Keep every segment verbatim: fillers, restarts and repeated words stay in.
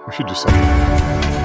We should do something.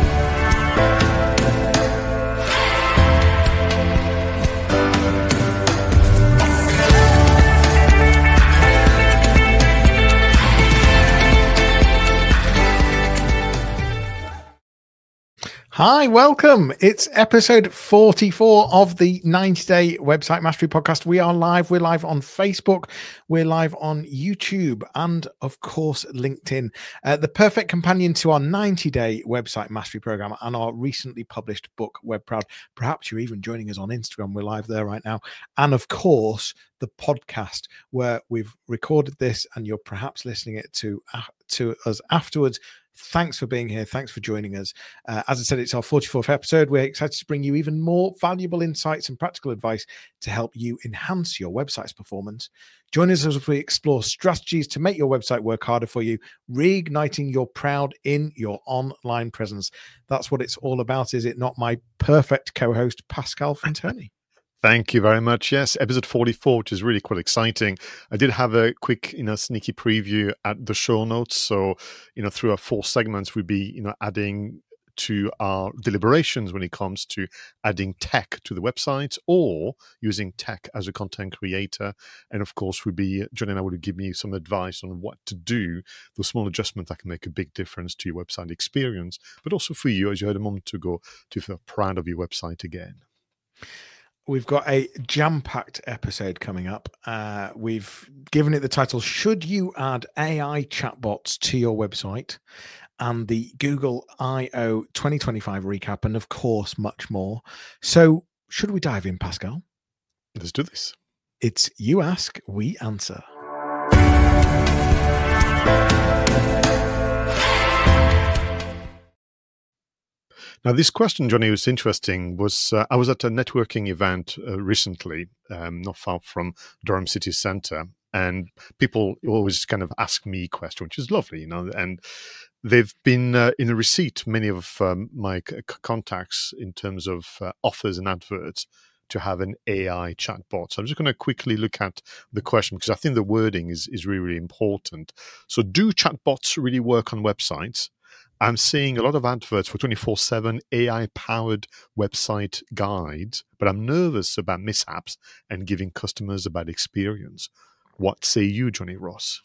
Hi, welcome. It's episode forty-four of the ninety day Website Mastery Podcast. We are live. We're live on Facebook. We're live on YouTube and, of course, LinkedIn. Uh, the perfect companion to our ninety day Website Mastery Program and our recently published book, Web Proud. Perhaps you're even joining us on Instagram. We're live there right now. And, of course, the podcast where we've recorded this and you're perhaps listening it to, uh, to us afterwards. Thanks for being here. Thanks for joining us. Uh, as I said, it's our forty-fourth episode. We're excited to bring you even more valuable insights and practical advice to help you enhance your website's performance. Join us as we explore strategies to make your website work harder for you, reigniting your proud in your online presence. That's what it's all about, is it not, my perfect co-host, Pascal Fintoni? Thank you very much. Yes, episode forty-four, which is really quite exciting. I did have a quick, you know, sneaky preview at the show notes. So, you know, through our four segments, we'll be, you know, adding to our deliberations when it comes to adding tech to the website or using tech as a content creator. And of course, we'll be, John and I will give you some advice on what to do, those small adjustments that can make a big difference to your website experience, but also for you, as you heard a moment ago, to feel proud of your website again. We've got a jam-packed episode coming up. Uh, we've given it the title, Should You Add A I Chatbots to Your Website? And the Google I O twenty twenty-five recap, and of course, much more. So should we dive in, Pascal? Let's do this. It's You Ask, We Answer. Now, this question, Johnny, was interesting. Was uh, I was at a networking event uh, recently, um, not far from Durham City Centre, and people always kind of ask me questions, which is lovely, you know. And they've been uh, in a receipt, many of um, my c- contacts, in terms of uh, offers and adverts to have an A I chatbot. So I'm just going to quickly look at the question because I think the wording is is really, really important. So, do chatbots really work on websites? I'm seeing a lot of adverts for twenty-four seven A I-powered website guides, but I'm nervous about mishaps and giving customers a bad experience. What say you, Johnny Ross?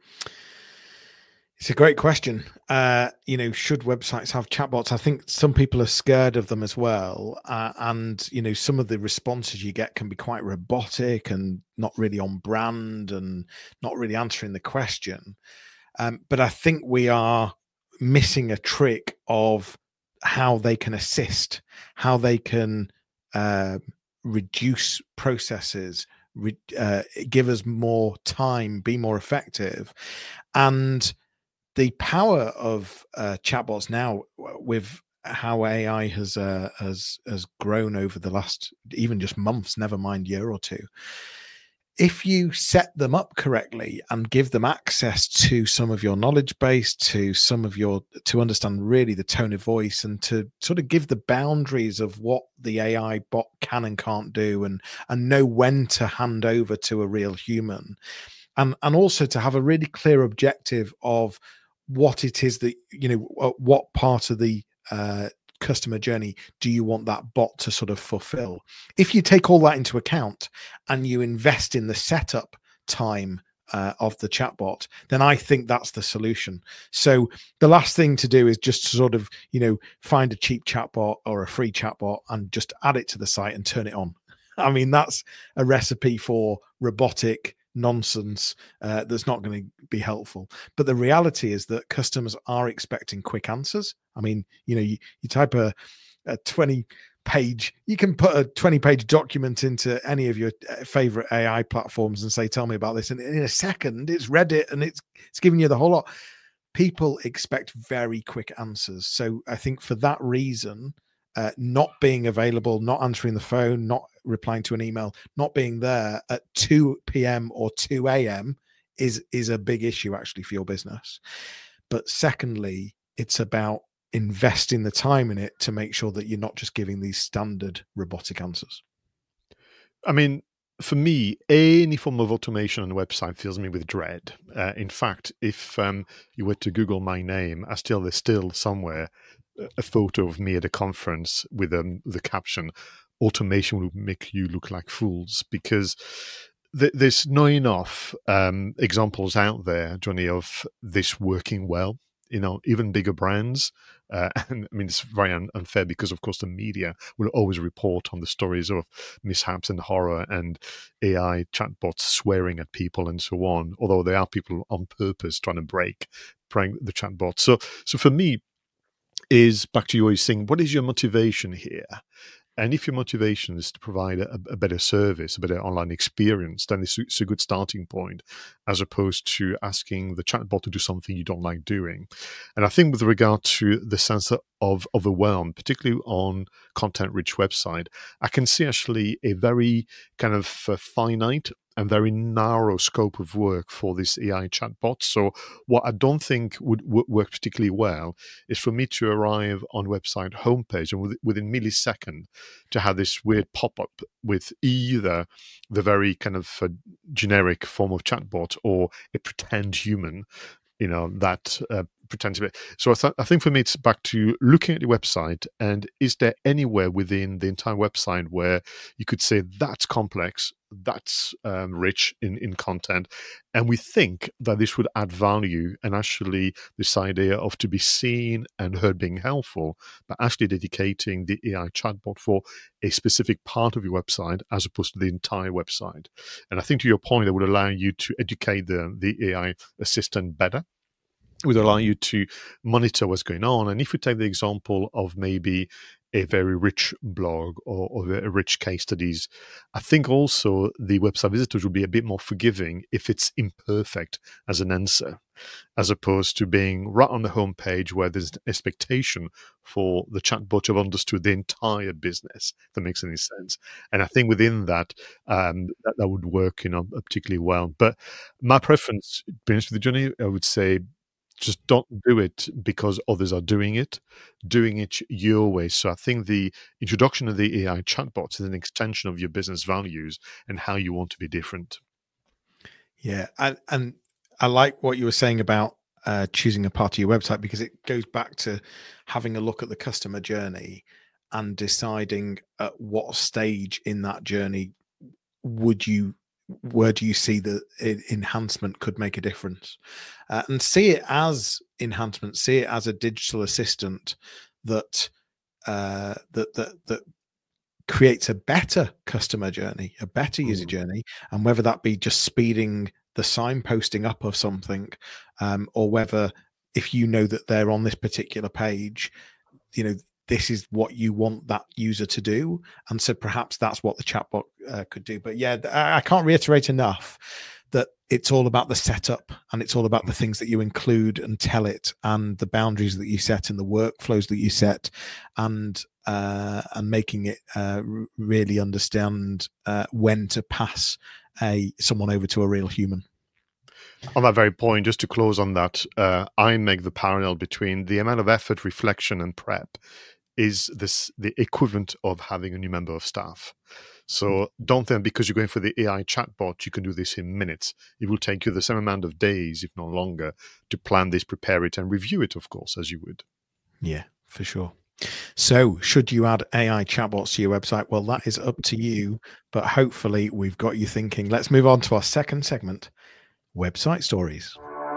It's a great question. Uh, you know, should websites have chatbots? I think some people are scared of them as well. Uh, and, you know, some of the responses you get can be quite robotic and not really on brand and not really answering the question. Um, but I think we are missing a trick of how they can assist, how they can uh, reduce processes, re- uh, give us more time, be more effective. And the power of uh, chatbots now, with how A I has uh, has has grown over the last even just months, never mind year or two. If you set them up correctly and give them access to some of your knowledge base, to some of your, to understand really the tone of voice and to sort of give the boundaries of what the A I bot can and can't do, and, and know when to hand over to a real human. And, and also to have a really clear objective of what it is that, you know, what part of the uh, customer journey do you want that bot to sort of fulfill? If you take all that into account and you invest in the setup time uh, of the chatbot, then I think that's the solution. So the last thing to do is just to sort of, you know, find a cheap chatbot or a free chatbot and just add it to the site and turn it on. I mean, that's a recipe for robotic nonsense uh, that's not going to be helpful. But the reality is that customers are expecting quick answers. I mean, you know, you, you type a, a twenty page, you can put a twenty page document into any of your favorite A I platforms and say, tell me about this. And in a second, it's read it and it's, it's giving you the whole lot. People expect very quick answers. So I think for that reason, uh, not being available, not answering the phone, not replying to an email, not being there at two p.m. or two a.m. is is a big issue actually for your business. But secondly, it's about investing the time in it to make sure that you're not just giving these standard robotic answers. I mean, For me, any form of automation on a website fills me with dread. Uh, in fact, if um, you were to Google my name, I still there's still somewhere a photo of me at a conference with um, the caption, "Automation will make you look like fools," because th- there's not enough um, examples out there, Johnny, of this working well. You know, even bigger brands. Uh, and I mean, it's very un- unfair because, of course, the media will always report on the stories of mishaps and horror and A I chatbots swearing at people and so on. Although there are people on purpose trying to break, break the chatbot. So, so for me, is back to you always saying, what is your motivation here? And if your motivation is to provide a, a better service, a better online experience, then it's, it's a good starting point, as opposed to asking the chatbot to do something you don't like doing. And I think with regard to the sense of overwhelm, particularly on content-rich website, I can see actually a very kind of uh, finite and very narrow scope of work for this A I chatbot. So what I don't think would w- work particularly well is for me to arrive on website homepage and with, within millisecond to have this weird pop-up with either the very kind of uh, generic form of chatbot or a pretend human, you know, that uh, pretends to be. So I, th- I think for me, it's back to looking at the website and is there anywhere within the entire website where you could say that's complex, that's um, rich in, in content, and we think that this would add value, and actually this idea of to be seen and heard being helpful, but actually dedicating the A I chatbot for a specific part of your website as opposed to the entire website. And I think to your point, it would allow you to educate the, the A I assistant better. It would allow you to monitor what's going on. And if we take the example of maybe a very rich blog or, or very rich case studies, I think also the website visitors will be a bit more forgiving if it's imperfect as an answer, as opposed to being right on the homepage where there's an expectation for the chatbot to have understood the entire business, if that makes any sense. And I think within that, um, that, that would work, you know, particularly well. But my preference, to be honest with you, Johnny, I would say, just don't do it because others are doing it, doing it your way. So I think the introduction of the A I chatbots is an extension of your business values and how you want to be different. Yeah. And, and I like what you were saying about uh, choosing a part of your website, because it goes back to having a look at the customer journey and deciding at what stage in that journey would you where do you see the enhancement could make a difference, uh, and see it as enhancement, see it as a digital assistant that uh, that that that creates a better customer journey, a better user Mm. journey, and whether that be just speeding the signposting up of something, um, or whether if you know that they're on this particular page, you know, this is what you want that user to do. And so perhaps that's what the chatbot uh, could do. But yeah, I can't reiterate enough that it's all about the setup, and it's all about the things that you include and tell it, and the boundaries that you set and the workflows that you set, and uh, and making it uh, really understand uh, when to pass a someone over to a real human. On that very point, just to close on that, uh, I make the parallel between the amount of effort, reflection, and prep is this the equivalent of having a new member of staff. So don't think because you're going for the A I chatbot, you can do this in minutes. It will take you the same amount of days, if not longer, to plan this, prepare it, and review it, of course, as you would. Yeah, for sure. So should you add A I chatbots to your website? Well, that is up to you, but hopefully we've got you thinking. Let's move on to our second segment, website stories.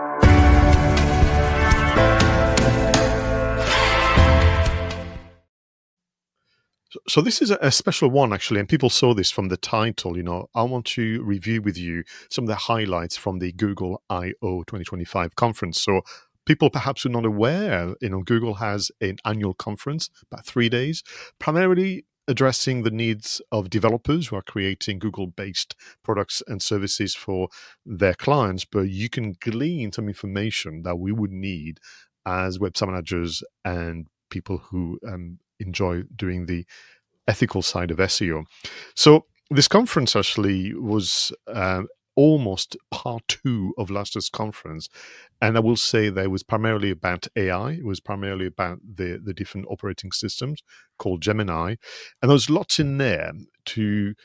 So this is a special one, actually, and people saw this from the title. You know, I want to review with you some of the highlights from the Google I O twenty twenty-five conference. So people perhaps are not aware, you know, Google has an annual conference, about three days, primarily addressing the needs of developers who are creating Google-based products and services for their clients. But you can glean some information that we would need as website managers and people who um, enjoy doing the ethical side of S E O. So this conference actually was uh, almost part two of last year's conference. And I will say that it was primarily about A I. It was primarily about the, the different operating systems called Gemini. And there's lots in there to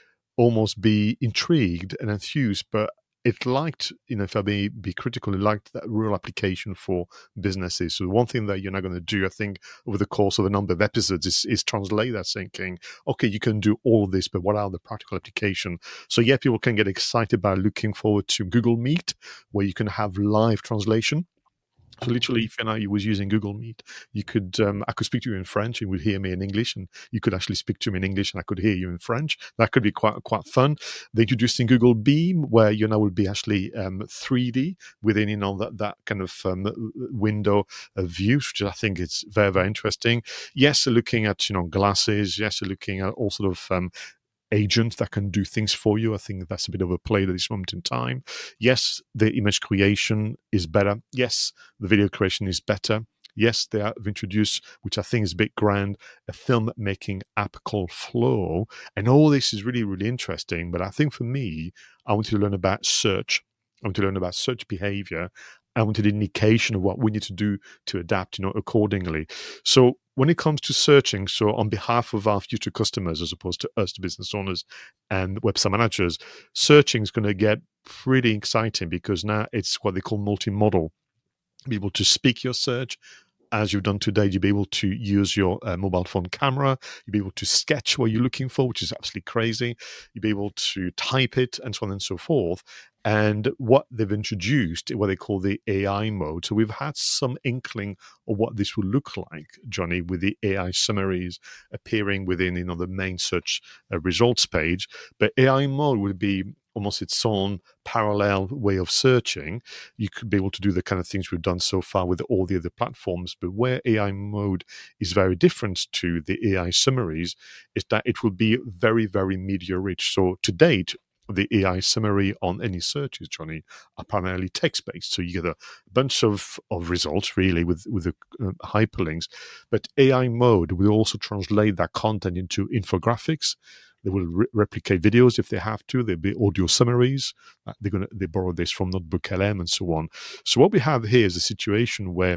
almost be intrigued and enthused, but it liked, you know, if I may be critical, it liked that real application for businesses. So one thing that you're not going to do, I think, over the course of a number of episodes is, is translate that thinking, okay, you can do all of this, but what are the practical application? So yeah, people can get excited by looking forward to Google Meet, where you can have live translation. So literally, if you know, you was using Google Meet, you could um, I could speak to you in French, you would hear me in English, and you could actually speak to me in English, and I could hear you in French. That could be quite quite fun. They introduced in Google Beam, where you know will be actually um, three D within you know that that kind of um, window of view, which I think is very very interesting. Yes, looking at you know glasses. Yes, looking at all sort of um, agent that can do things for you. I think that's a bit of a play at this moment in time. Yes, the image creation is better. Yes, the video creation is better. Yes, they have introduced, which I think is a bit grand, a film-making app called Flow. And all this is really, really interesting. But I think for me, I want to learn about search. I want to learn about search behavior. I wanted an indication of what we need to do to adapt, you know, accordingly. So when it comes to searching, so on behalf of our future customers, as opposed to us, the business owners and website managers, searching is going to get pretty exciting because now it's what they call multi-modal. Be able to speak your search, as you've done today. You'll be able to use your uh, mobile phone camera. You'll be able to sketch what you're looking for, which is absolutely crazy. You'll be able to type it and so on and so forth. And what they've introduced, what they call the A I mode. So we've had some inkling of what this will look like, Johnny, with the A I summaries appearing within, you know, the main search uh, results page. But A I mode would be almost its own parallel way of searching. You could be able to do the kind of things we've done so far with all the other platforms. But where A I mode is very different to the A I summaries is that it will be very, very media rich. So to date, the A I summary on any searches, Johnny, are primarily text-based. So you get a bunch of, of results, really, with, with the uh, hyperlinks. But A I mode will also translate that content into infographics. They will re- replicate videos if they have to. There'll be audio summaries. Uh, they're gonna they borrow this from Notebook L M and so on. So what we have here is a situation where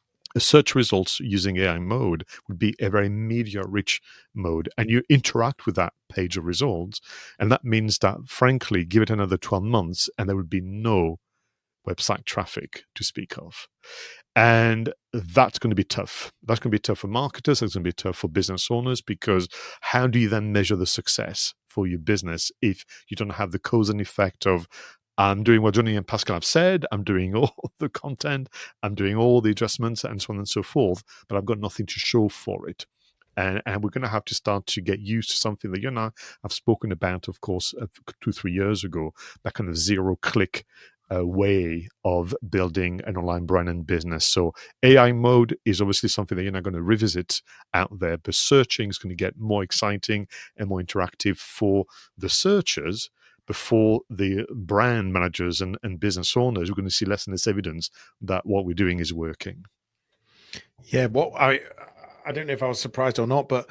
a search results using A I mode would be a very media-rich mode, and you interact with that page of results, and that means that, frankly, give it another twelve months, and there would be no website traffic to speak of. And that's going to be tough. That's going to be tough for marketers. That's going to be tough for business owners, because how do you then measure the success for your business if you don't have the cause and effect of, I'm doing what Johnny and Pascal have said, I'm doing all the content, I'm doing all the adjustments and so on and so forth, but I've got nothing to show for it. And, and we're going to have to start to get used to something that, you know, I've spoken about, of course, uh, two, three years ago, that kind of zero-click uh, way of building an online brand and business. So A I mode is obviously something that you're not going to revisit out there, but searching is going to get more exciting and more interactive for the searchers. Before the brand managers and, and business owners, we're going to see less and less evidence that what we're doing is working. Yeah, what I I don't know if I was surprised or not, but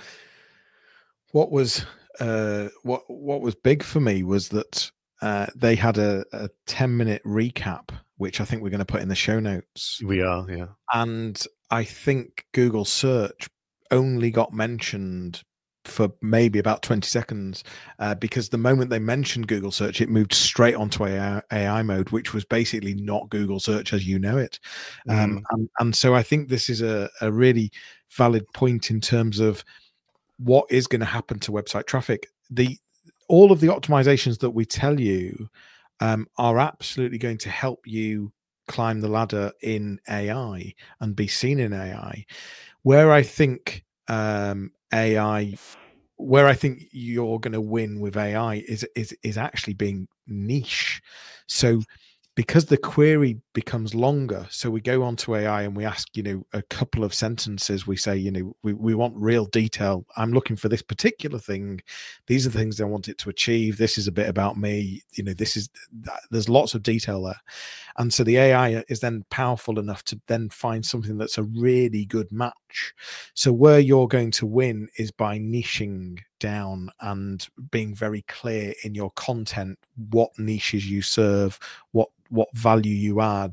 what was uh, what what was big for me was that uh, they had a, a ten minute recap, which I think we're going to put in the show notes. We are, yeah. And I think Google search only got mentioned for maybe about twenty seconds, uh, because the moment they mentioned Google search, it moved straight onto A I, A I mode, which was basically not Google search as you know it. Mm. Um, and, and so I think this is a, a really valid point in terms of what is going to happen to website traffic. The all of the optimizations that we tell you um, are absolutely going to help you climb the ladder in A I and be seen in A I. Where I think um, A I, where I think you're going to win with A I is is is actually being niche. So because the query becomes longer, so we go onto A I and we ask, you know, a couple of sentences. We say, you know, we, we want real detail. I'm looking for this particular thing. These are the things I want it to achieve. This is a bit about me. You know, this is, there's lots of detail there. And so the A I is then powerful enough to then find something that's a really good match. So where you're going to win is by niching down and being very clear in your content, what niches you serve, what what value you add,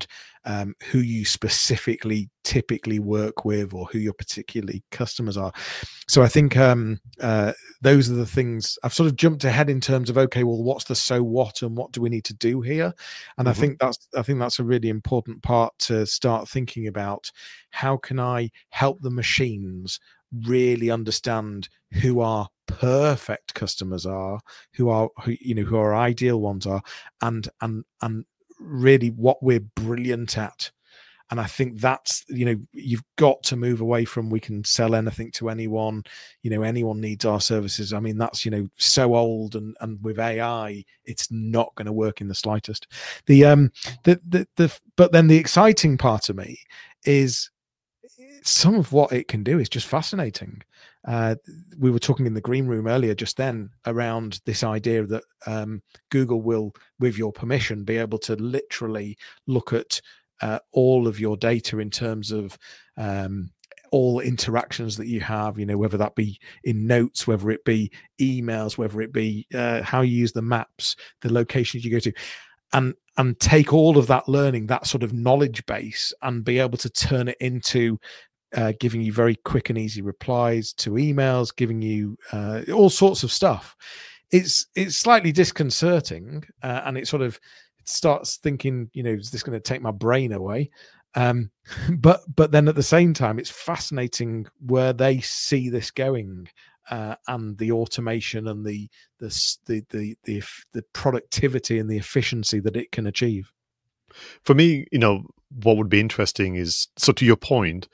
um, who you specifically typically work with, or who your particularly customers are. So I think um, uh, those are the things. I've sort of jumped ahead in terms of, okay, well, what's the so what, and what do we need to do here? And Mm-hmm. I think that's I think that's a really important part to start thinking about. How can I help the machines really understand who our perfect customers are, who are who you know who our ideal ones are, and and and really what we're brilliant at. And I think that's, you know, you've got to move away from we can sell anything to anyone, you know, anyone needs our services. I mean, that's, you know, so old, and and with A I, it's not going to work in the slightest. The um the the the but then the exciting part of me is some of what it can do is just fascinating. Uh, we were talking in the green room earlier just then around this idea that um, Google will, with your permission, be able to literally look at uh, all of your data in terms of um, all interactions that you have, you know, whether that be in notes, whether it be emails, whether it be uh, how you use the maps, the locations you go to. And and take all of that learning, that sort of knowledge base, and be able to turn it into uh, giving you very quick and easy replies to emails, giving you uh, all sorts of stuff. It's it's slightly disconcerting, uh, and it sort of starts thinking, you know, is this going to take my brain away? Um, but but then at the same time, it's fascinating where they see this going. Uh, and the automation and the the, the the the the productivity and the efficiency that it can achieve. For me, you know, what would be interesting is, so to your point,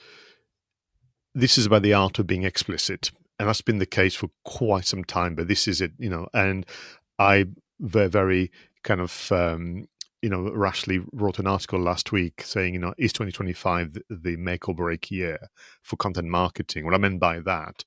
this is about the art of being explicit, and that's been the case for quite some time. But this is it, you know, and I very very kind of um, you know rashly wrote an article last week saying, you know, is twenty twenty-five the, the make or break year for content marketing? What I meant by that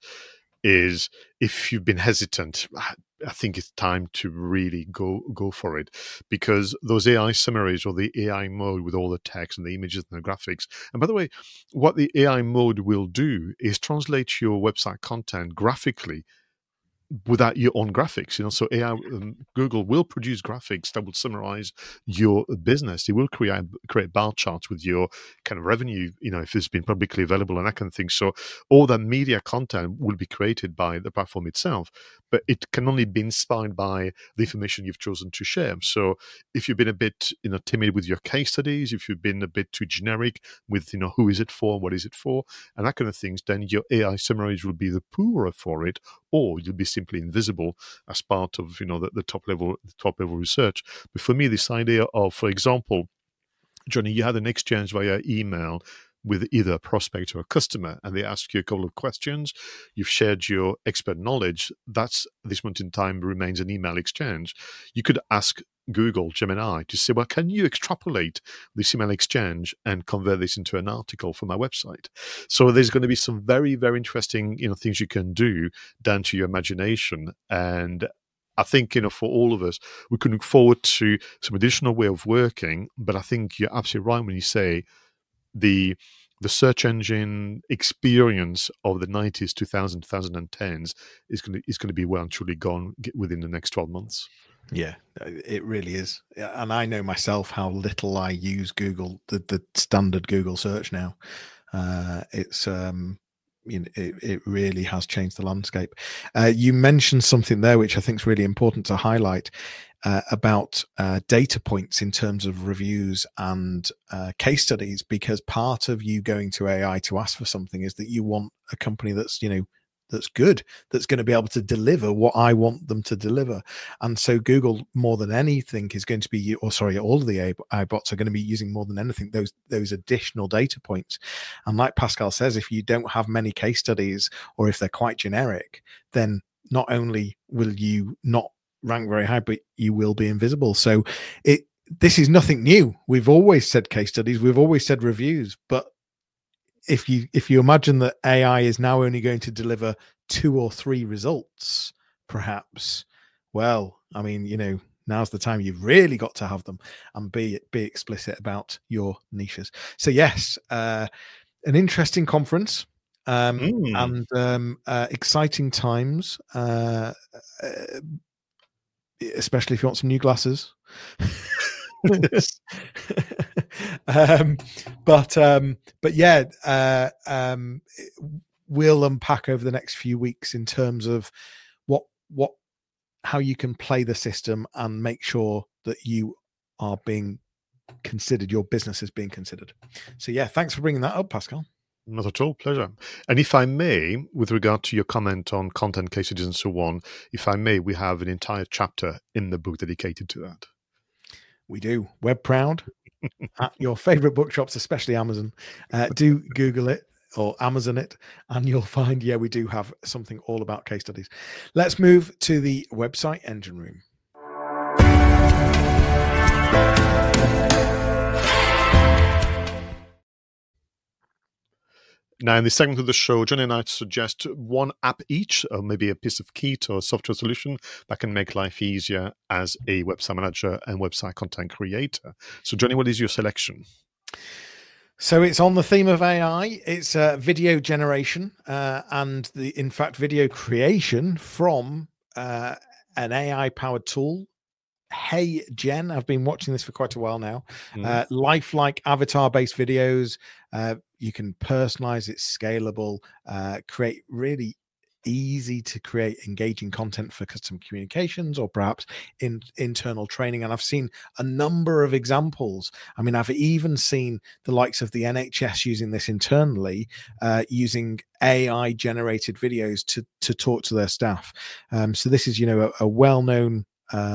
is, if you've been hesitant, I think it's time to really go go for it, because those A I summaries, or the A I mode with all the text and the images and the graphics. And by the way, what the A I mode will do is translate your website content graphically without your own graphics, you know. So A I, um, Google will produce graphics that will summarize your business. It will create create bar charts with your kind of revenue, you know, if it's been publicly available and that kind of thing. So all that media content will be created by the platform itself, but it can only be inspired by the information you've chosen to share. So if you've been a bit, you know, timid with your case studies, if you've been a bit too generic with, you know, who is it for, what is it for, and that kind of things, then your A I summaries will be the poorer for it, or you'll be simply invisible as part of, you know, the, the top level the top level research. But for me, this idea of, for example, Johnny, you had an exchange via email with either a prospect or a customer, and they ask you a couple of questions. You've shared your expert knowledge. That's, at this moment in time, remains an email exchange. You could ask Google Gemini to say, well, can you extrapolate this email exchange and convert this into an article for my website? So there's going to be some very, very interesting, you know, things you can do down to your imagination. And I think, you know, for all of us, we can look forward to some additional way of working. But I think you're absolutely right when you say the the search engine experience of the nineties, two thousand, twenty tens is going to is going to be well and truly gone within the next twelve months. Yeah, it really is. And I know myself how little I use Google, the, the standard Google search now. Uh, it's, um, you know, it, it really has changed the landscape. Uh, you mentioned something there, which I think is really important to highlight, uh, about uh, data points in terms of reviews and uh, case studies, because part of you going to A I to ask for something is that you want a company that's, you know, that's good, that's going to be able to deliver what I want them to deliver. And so Google, more than anything, is going to be, or sorry, all of the A I bots are going to be using more than anything those those additional data points. And like Pascal says, if you don't have many case studies, or if they're quite generic, then not only will you not rank very high, but you will be invisible. So it this is nothing new. We've always said case studies, we've always said reviews, but if you if you imagine that A I is now only going to deliver two or three results, perhaps, well, I mean, you know, now's the time you've really got to have them and be be explicit about your niches. So yes, uh, an interesting conference, um, mm. and um, uh, exciting times, uh, uh, especially if you want some new glasses. um, but um, but yeah, uh, um, we'll unpack over the next few weeks in terms of what what how you can play the system and make sure that you are being considered, your business is being considered. So yeah, thanks for bringing that up, Pascal. Not at all, pleasure. And if I may, with regard to your comment on content case studies and so on, if I may, we have an entire chapter in the book dedicated to that. We do. Web Proud at your favorite bookshops, especially Amazon. Uh, do Google it or Amazon it, and you'll find, yeah, we do have something all about case studies. Let's move to the website engine room. Now, in this segment of the show, Johnny and I suggest one app each, or maybe a piece of kit or a software solution that can make life easier as a website manager and website content creator. So, Johnny, what is your selection? So it's on the theme of A I. It's uh, video generation uh, and, the, in fact, video creation from uh, an A I-powered tool. HeyGen. I've been watching this for quite a while now. Mm. Uh, lifelike avatar-based videos. Uh, you can personalize it, scalable, uh, create really easy to create engaging content for customer communications or perhaps in internal training. And I've seen a number of examples. I mean, I've even seen the likes of the N H S using this internally, uh, using A I generated videos to, to talk to their staff. Um, so this is, you know, a, a well-known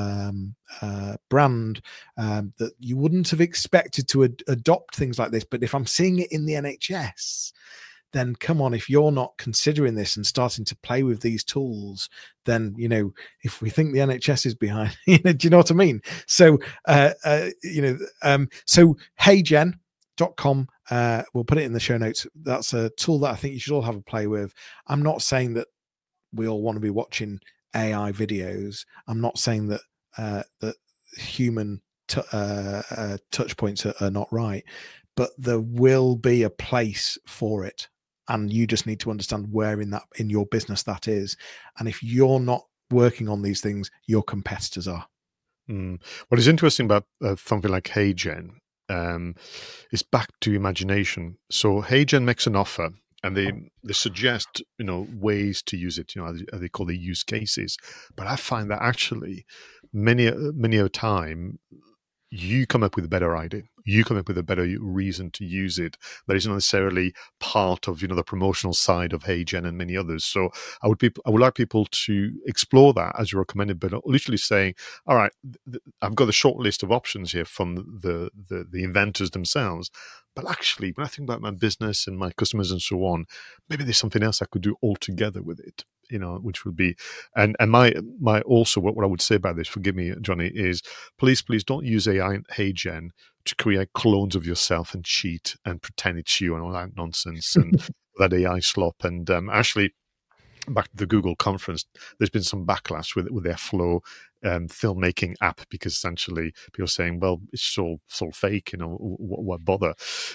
um uh brand um that you wouldn't have expected to ad- adopt things like this, but if I'm seeing it in the N H S, then come on, if you're not considering this and starting to play with these tools, then, you know, if we think the N H S is behind, you know, do you know what I mean? So uh, uh you know um so HeyGen dot com, uh we'll put it in the show notes. That's a tool that I think you should all have a play with. I'm not saying that we all want to be watching A I videos. I'm not saying that uh, that human t- uh, uh, touch points are, are not right, but there will be a place for it, and you just need to understand where in that in your business that is. And if you're not working on these things, your competitors are. Mm. What is interesting about uh, something like HeyGen um, is back to imagination. So HeyGen makes an offer. And they, they suggest, you know, ways to use it, you know, as they call the use cases. But I find that actually many, many a time, you come up with a better idea. You come up with a better reason to use it that isn't necessarily part of, you know, the promotional side of HeyGen and many others. So I would be, I would like people to explore that as you recommended, but literally saying, all right, th- I've got a short list of options here from the, the, the inventors themselves. But actually, when I think about my business and my customers and so on, maybe there's something else I could do altogether with it, you know, which would be, and and my my also what, what I would say about this, forgive me, Johnny, is please, please don't use A I and HeyGen to create clones of yourself and cheat and pretend it's you and all that nonsense and that A I slop. And um, actually, back to the Google conference, there's been some backlash with with their Flow um, filmmaking app, because essentially people are saying, well, it's all, it's all fake, you know, what, what bother?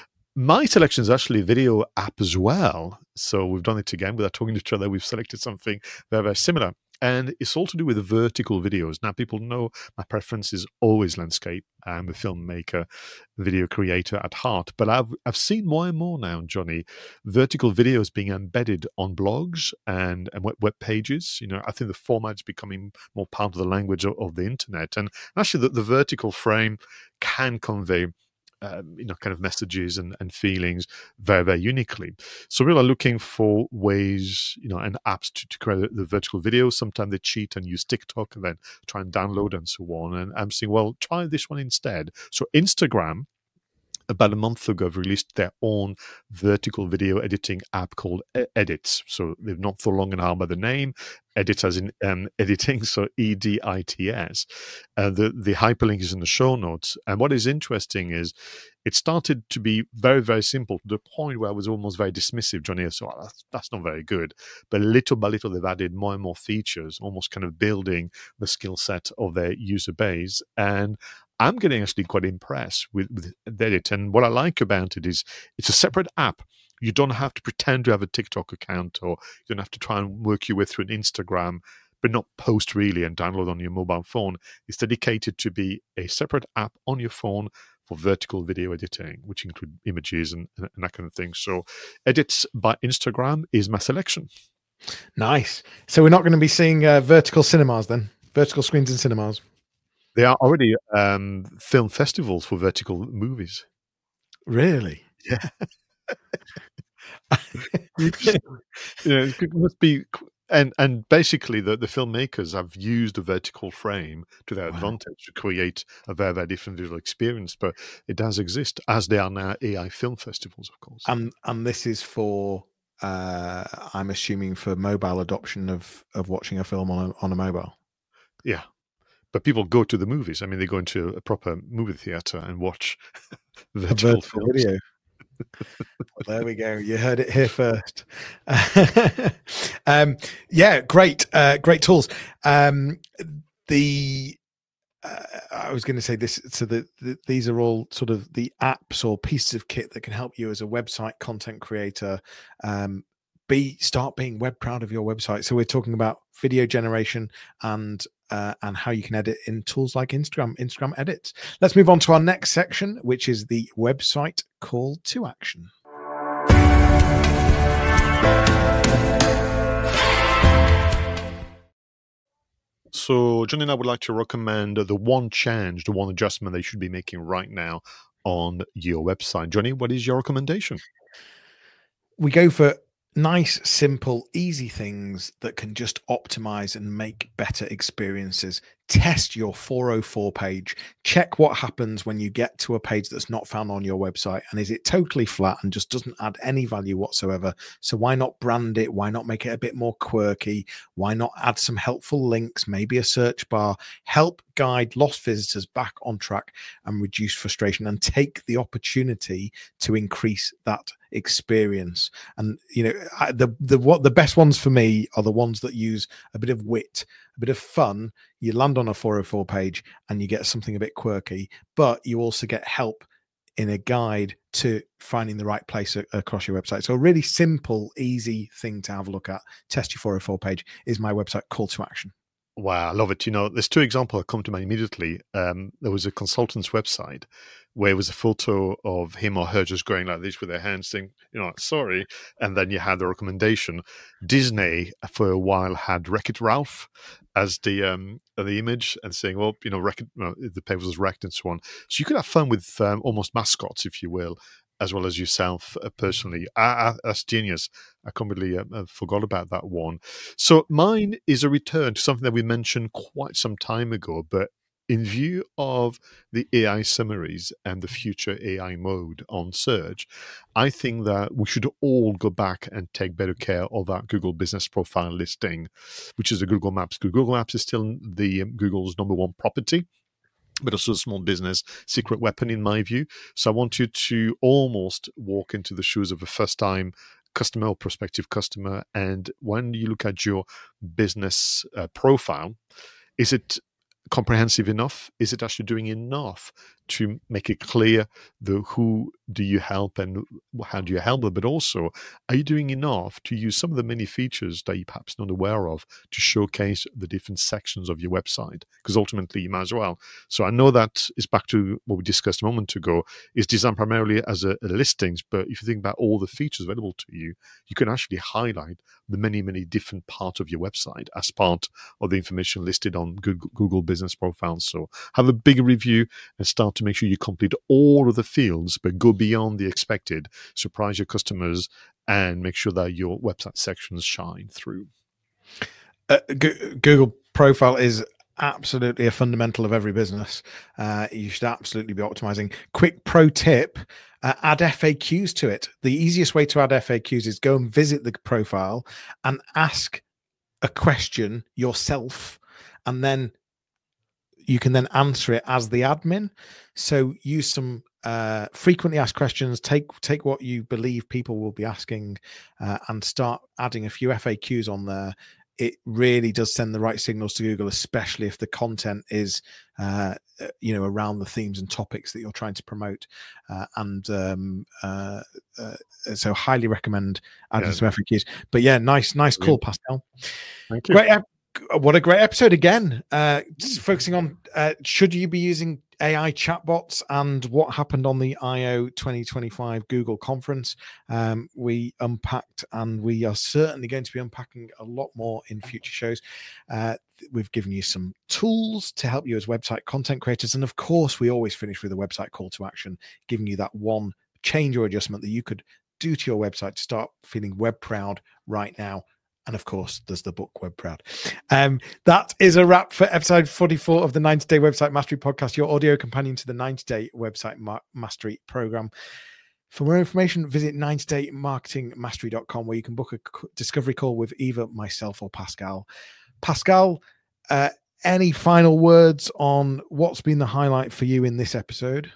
My selection is actually a video app as well. So we've done it again without talking to each other. We've selected something very, very similar. And it's all to do with vertical videos. Now, people know my preference is always landscape. I'm a filmmaker, video creator at heart. But I've I've seen more and more now, Johnny, vertical videos being embedded on blogs and, and web, web pages. You know, I think the format's becoming more part of the language of, of the internet. And actually, the, the vertical frame can convey Um, you know, kind of messages and, and feelings very, very uniquely. So we are looking for ways, you know, and apps to, to create the vertical videos. Sometimes they cheat and use TikTok and then try and download and so on. And I'm saying, well, try this one instead. So Instagram, about a month ago, have released their own vertical video editing app called Edits. So they've not for long and hard by the name. Edit as in um, editing, so E D I T S. Uh, the, the hyperlink is in the show notes. And what is interesting is it started to be very, very simple to the point where I was almost very dismissive, Johnny. So oh, that's, that's not very good. But little by little, they've added more and more features, almost kind of building the skill set of their user base. And I'm getting actually quite impressed with, with Edit. And what I like about it is it's a separate app. You don't have to pretend to have a TikTok account, or you don't have to try and work your way through an Instagram. but not post really and download on your mobile phone. It's dedicated to be a separate app on your phone for vertical video editing, which include images and, and that kind of thing. So Edits by Instagram is my selection. Nice. So we're not going to be seeing uh, vertical cinemas then? Vertical screens in cinemas? There are already um, film festivals for vertical movies. Really? Yeah. you know, it must be... And and basically, the, the filmmakers have used the vertical frame to their wow. advantage to create a very, very different visual experience. But it does exist, as there are now A I film festivals, of course. And and this is for, uh, I'm assuming, for mobile adoption of of watching a film on a, on a mobile. Yeah, but people go to the movies. I mean, they go into a proper movie theater and watch vertical, vertical video. Well, there we go. You heard it here first. um, yeah, great, uh, great tools. Um, the uh, I was going to say this. So the, the these are all sort of the apps or pieces of kit that can help you as a website content creator. Um, be start being web proud of your website. So we're talking about video generation and uh, and how you can edit in tools like Instagram, Instagram Edits. Let's move on to our next section, which is the website call to action. So, Johnny and I would like to recommend the one change, the one adjustment they should be making right now on your website. Johnny, what is your recommendation? We go for nice, simple, easy things that can just optimize and make better experiences. Test your four oh four page. Check what happens when you get to a page that's not found on your website. And is it totally flat and just doesn't add any value whatsoever? So why not brand it? Why not make it a bit more quirky? Why not add some helpful links, maybe a search bar? Help guide lost visitors back on track and reduce frustration, and take the opportunity to increase that experience. And you know, the the what the best ones for me are the ones that use a bit of wit, a bit of fun. You land on a four oh four page and you get something a bit quirky, but you also get help in a guide to finding the right place a- across your website. So a really simple, easy thing to have a look at. Test your four oh four page is my website call to action. Wow, I love it. You know, there's two examples that come to mind immediately. Um, there was a consultant's website where it was a photo of him or her just going like this with their hands saying, you know, sorry. And then you had the recommendation. Disney, for a while, had Wreck-It Ralph as the um, the image and saying, well, you know, Wreck-It, well, the page was wrecked and so on. So you could have fun with um, almost mascots, if you will, as well as yourself uh, personally. I, I, that's genius. I completely uh, uh, forgot about that one. So mine is a return to something that we mentioned quite some time ago, but in view of the A I summaries and the future A I mode on search, I think that we should all go back and take better care of our Google Business Profile listing, which is the Google Maps. Google Maps is still the um, Google's number one property, but also a small business secret weapon in my view. So I want you to almost walk into the shoes of a first-time customer or prospective customer. And when you look at your business uh, profile, is it comprehensive enough? Is it actually doing enough to make it clear the who do you help and how do you help them? But also, are you doing enough to use some of the many features that you're perhaps not aware of to showcase the different sections of your website? Because ultimately, you might as well. So I know that is back to what we discussed a moment ago. It's designed primarily as a, a listings, but if you think about all the features available to you, you can actually highlight the many, many different parts of your website as part of the information listed on Google, Google Business Profiles. So have a big review and start to make sure you complete all of the fields, but go beyond the expected, surprise your customers, and make sure that your website sections shine through. Uh, G- Google Profile is absolutely a fundamental of every business. Uh, you should absolutely be optimizing. Quick pro tip, uh, add F A Qs to it. The easiest way to add F A Qs is go and visit the profile and ask a question yourself, and then you can then answer it as the admin. So use some uh, frequently asked questions, take take what you believe people will be asking uh, and start adding a few F A Qs on there. It really does send the right signals to Google, especially if the content is, uh, you know, around the themes and topics that you're trying to promote. Uh, and um, uh, uh, so highly recommend adding yeah. some F A Qs. But yeah, nice, nice call, Pascal. Thank you. Great, What a great episode again. Uh, just focusing on uh, should you be using A I chatbots and what happened on the I O twenty twenty-five Google conference. Um, we unpacked, and we are certainly going to be unpacking a lot more in future shows. Uh, we've given you some tools to help you as website content creators. And of course, we always finish with a website call to action, giving you that one change or adjustment that you could do to your website to start feeling web proud right now. And of course, there's the book Web Proud. Um, that is a wrap for episode forty-four of the ninety day Website Mastery Podcast, your audio companion to the ninety day Website Ma- Mastery Program. For more information, visit ninety day marketing mastery dot com, where you can book a discovery call with either myself or Pascal. Pascal, uh, any final words on what's been the highlight for you in this episode?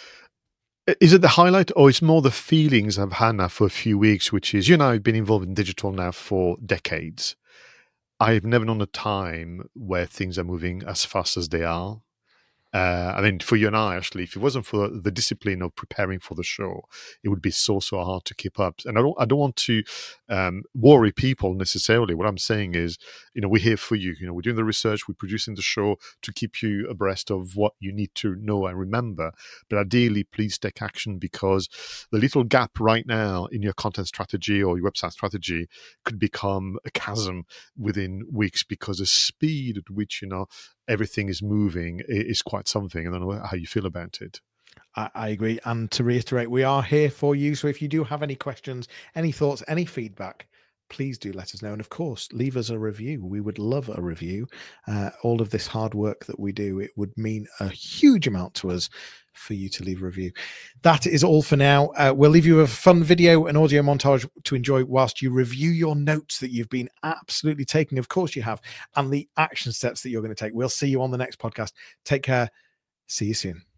Is it the highlight, or it's more the feelings I've had now for a few weeks, which is, you know, I've been involved in digital now for decades. I've never known a time where things are moving as fast as they are. Uh, I mean, for you and I, actually, if it wasn't for the discipline of preparing for the show, it would be so, so hard to keep up. And I don't, I don't want to um, worry people necessarily. What I'm saying is, you know, we're here for you. You know, we're doing the research, we're producing the show to keep you abreast of what you need to know and remember. But ideally, please take action, because the little gap right now in your content strategy or your website strategy could become a chasm within weeks, because the speed at which, you know, everything is moving is quite something. I don't know how you feel about it. I, I agree. And to reiterate, we are here for you. So if you do have any questions, any thoughts, any feedback, please do let us know. And of course, leave us a review. We would love a review. Uh, all of this hard work that we do, it would mean a huge amount to us for you to leave a review. That is all for now. Uh, we'll leave you with a fun video and audio montage to enjoy whilst you review your notes that you've been absolutely taking. Of course you have, and the action steps that you're going to take. We'll see you on the next podcast. Take care. See you soon.